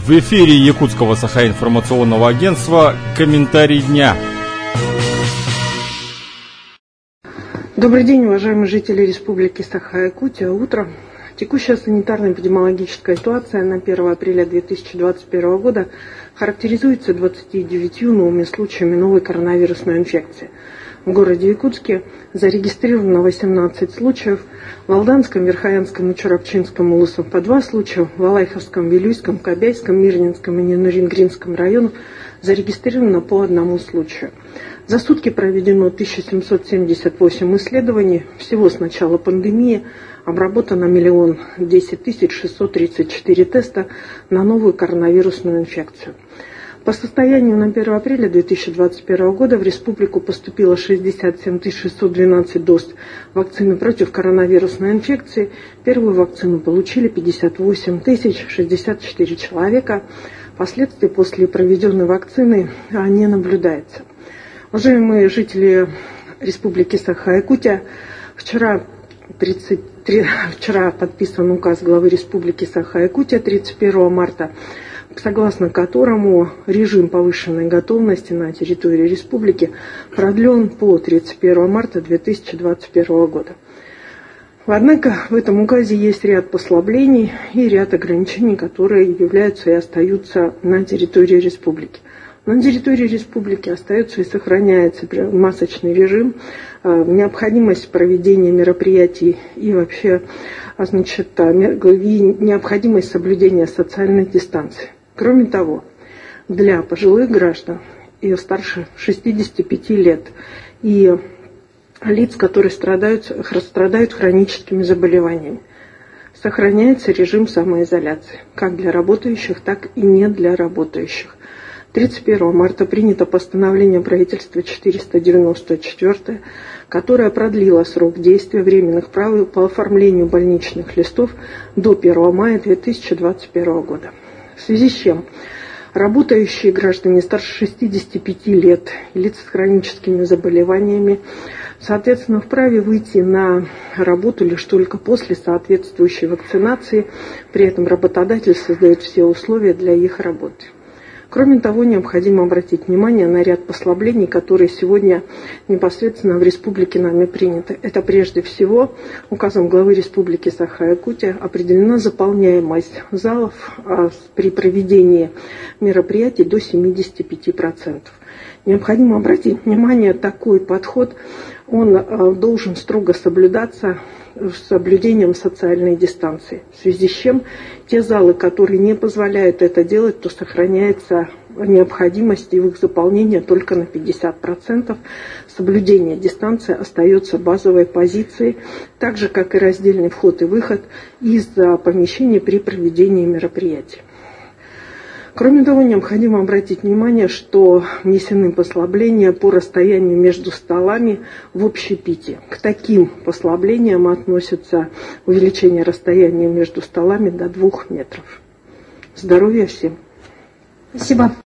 В эфире Якутского Саха-информационного агентства «Комментарий дня». Добрый день, уважаемые жители Республики Саха-Якутия. Утро. Текущая санитарно-эпидемиологическая ситуация на 1 апреля 2021 года характеризуется 29 новыми случаями новой коронавирусной инфекции. В городе Якутске зарегистрировано 18 случаев, в Алданском, Верхоянском и Чурапчинском улусах по 2 случая, в Алайховском, Вилюйском, Кобяйском, Мирнинском и Ненурингринском районах зарегистрировано по 1 случаю. За сутки проведено 1778 исследований. Всего с начала пандемии обработано 1 010 634 теста на новую коронавирусную инфекцию. По состоянию на 1 апреля 2021 года в республику поступило 67 612 доз вакцины против коронавирусной инфекции. Первую вакцину получили 58 064 человека. Последствий после проведенной вакцины не наблюдается. Уважаемые жители Республики Саха-Якутия, вчера подписан указ главы Республики Саха-Якутия 31 марта, согласно которому режим повышенной готовности на территории республики продлен по 31 марта 2021 года. Однако в этом указе есть ряд послаблений и ряд ограничений, которые являются и остаются на территории республики. На территории республики остается и сохраняется масочный режим, необходимость проведения мероприятий и вообще необходимость соблюдения социальной дистанции. Кроме того, для пожилых граждан и старше 65 лет и лиц, которые страдают хроническими заболеваниями, сохраняется режим самоизоляции, как для работающих, так и не для работающих. 31 марта принято постановление правительства 494, которое продлило срок действия временных правил по оформлению больничных листов до 1 мая 2021 года. В связи с чем работающие граждане старше 65 лет и лица с хроническими заболеваниями, соответственно, вправе выйти на работу лишь только после соответствующей вакцинации, при этом работодатель создает все условия для их работы. Кроме того, необходимо обратить внимание на ряд послаблений, которые сегодня непосредственно в республике нами приняты. Это прежде всего указом главы Республики Саха-Якутия определена заполняемость залов при проведении мероприятий до 75%. Необходимо обратить внимание, такой подход, он должен строго соблюдаться с соблюдением социальной дистанции. В связи с чем те залы, которые не позволяют это делать, то сохраняется необходимость в их заполнении только на 50%. Соблюдение дистанции остается базовой позицией, так же, как и раздельный вход и выход из помещений при проведении мероприятий. Кроме того, необходимо обратить внимание, что внесены послабления по расстоянию между столами в общепите. К таким послаблениям относятся увеличение расстояния между столами до 2 метров. Здоровья всем! Спасибо.